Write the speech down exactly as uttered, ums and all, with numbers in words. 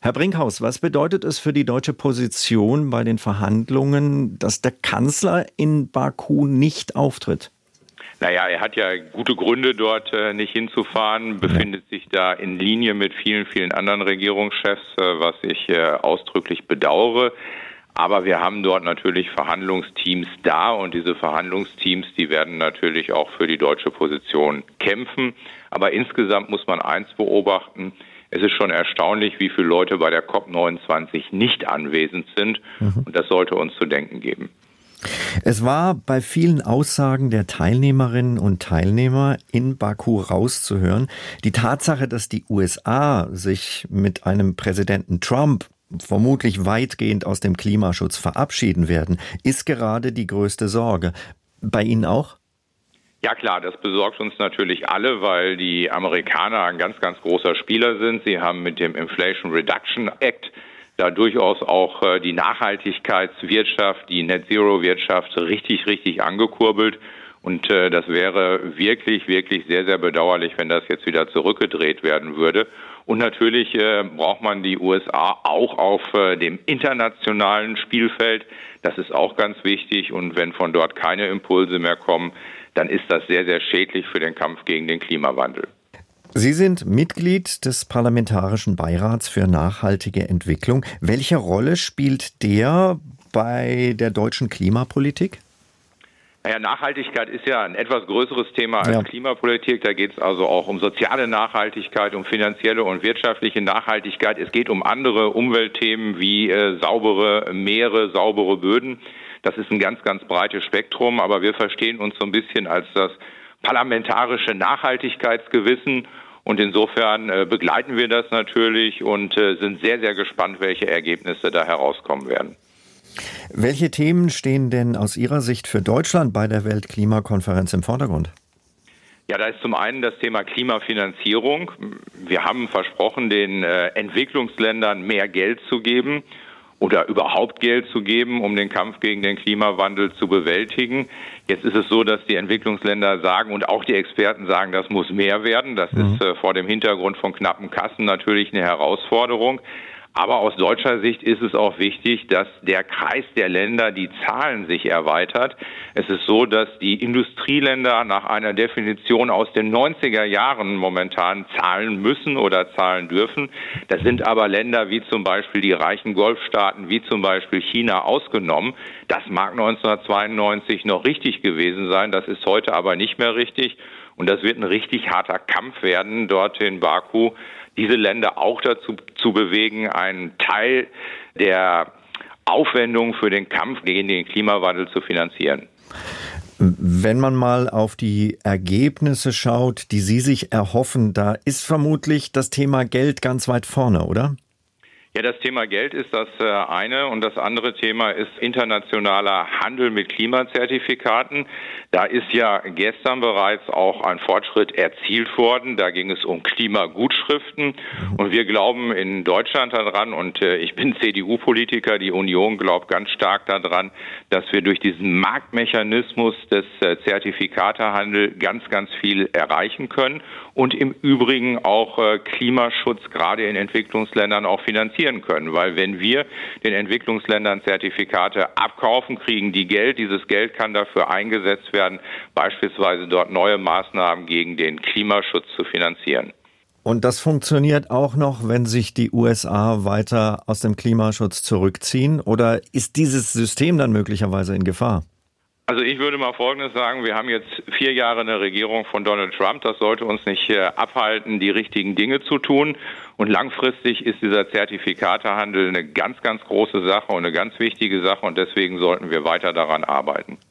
Herr Brinkhaus, was bedeutet es für die deutsche Position bei den Verhandlungen, dass der Kanzler in Baku nicht auftritt? Naja, er hat ja gute Gründe, dort äh, nicht hinzufahren, befindet sich da in Linie mit vielen, vielen anderen Regierungschefs, äh, was ich äh, ausdrücklich bedauere. Aber wir haben dort natürlich Verhandlungsteams da und diese Verhandlungsteams, die werden natürlich auch für die deutsche Position kämpfen. Aber insgesamt muss man eins beobachten: Es ist schon erstaunlich, wie viele Leute bei der COP neunundzwanzig nicht anwesend sind. Mhm. Und das sollte uns zu denken geben. Es war bei vielen Aussagen der Teilnehmerinnen und Teilnehmer in Baku rauszuhören, die Tatsache, dass die U S A sich mit einem Präsidenten Trump vermutlich weitgehend aus dem Klimaschutz verabschieden werden, ist gerade die größte Sorge. Bei Ihnen auch? Ja klar, das besorgt uns natürlich alle, weil die Amerikaner ein ganz, ganz großer Spieler sind. Sie haben mit dem Inflation Reduction Act da durchaus auch äh, die Nachhaltigkeitswirtschaft, die Net-Zero-Wirtschaft richtig, richtig angekurbelt. Und äh, das wäre wirklich, wirklich sehr, sehr bedauerlich, wenn das jetzt wieder zurückgedreht werden würde. Und natürlich äh, braucht man die U S A auch auf äh, dem internationalen Spielfeld. Das ist auch ganz wichtig. Und wenn von dort keine Impulse mehr kommen, dann ist das sehr, sehr schädlich für den Kampf gegen den Klimawandel. Sie sind Mitglied des Parlamentarischen Beirats für nachhaltige Entwicklung. Welche Rolle spielt der bei der deutschen Klimapolitik? Naja, Nachhaltigkeit ist ja ein etwas größeres Thema als ja. Klimapolitik. Da geht es also auch um soziale Nachhaltigkeit, um finanzielle und wirtschaftliche Nachhaltigkeit. Es geht um andere Umweltthemen wie äh, saubere Meere, saubere Böden. Das ist ein ganz, ganz breites Spektrum. Aber wir verstehen uns so ein bisschen als das parlamentarische Nachhaltigkeitsgewissen. Und insofern äh, begleiten wir das natürlich und äh, sind sehr, sehr gespannt, welche Ergebnisse da herauskommen werden. Welche Themen stehen denn aus Ihrer Sicht für Deutschland bei der Weltklimakonferenz im Vordergrund? Ja, da ist zum einen das Thema Klimafinanzierung. Wir haben versprochen, den äh, Entwicklungsländern mehr Geld zu geben oder überhaupt Geld zu geben, um den Kampf gegen den Klimawandel zu bewältigen. Jetzt ist es so, dass die Entwicklungsländer sagen und auch die Experten sagen, das muss mehr werden. Das mhm. ist äh, vor dem Hintergrund von knappen Kassen natürlich eine Herausforderung. Aber aus deutscher Sicht ist es auch wichtig, dass der Kreis der Länder, die Zahlen sich erweitert. Es ist so, dass die Industrieländer nach einer Definition aus den neunziger Jahren momentan zahlen müssen oder zahlen dürfen. Das sind aber Länder wie zum Beispiel die reichen Golfstaaten, wie zum Beispiel China ausgenommen. Das mag neunzehnhundertzweiundneunzig noch richtig gewesen sein, das ist heute aber nicht mehr richtig. Und das wird ein richtig harter Kampf werden dort in Baku, diese Länder auch dazu zu bewegen, einen Teil der Aufwendungen für den Kampf gegen den Klimawandel zu finanzieren. Wenn man mal auf die Ergebnisse schaut, die Sie sich erhoffen, da ist vermutlich das Thema Geld ganz weit vorne, oder? Ja, das Thema Geld ist das eine und das andere Thema ist internationaler Handel mit Klimazertifikaten. Da ist ja gestern bereits auch ein Fortschritt erzielt worden. Da ging es um Klimagutschriften und wir glauben in Deutschland daran und ich bin C D U-Politiker, die Union glaubt ganz stark daran, dass wir durch diesen Marktmechanismus des Zertifikatehandels ganz, ganz viel erreichen können und im Übrigen auch Klimaschutz gerade in Entwicklungsländern auch finanzieren können, weil wenn wir den Entwicklungsländern Zertifikate abkaufen, kriegen die Geld. Dieses Geld kann dafür eingesetzt werden, beispielsweise dort neue Maßnahmen gegen den Klimaschutz zu finanzieren. Und das funktioniert auch noch, wenn sich die U S A weiter aus dem Klimaschutz zurückziehen? Oder ist dieses System dann möglicherweise in Gefahr? Also ich würde mal Folgendes sagen, wir haben jetzt vier Jahre eine Regierung von Donald Trump. Das sollte uns nicht äh, abhalten, die richtigen Dinge zu tun. Und langfristig ist dieser Zertifikatehandel eine ganz, ganz große Sache und eine ganz wichtige Sache. Und deswegen sollten wir weiter daran arbeiten.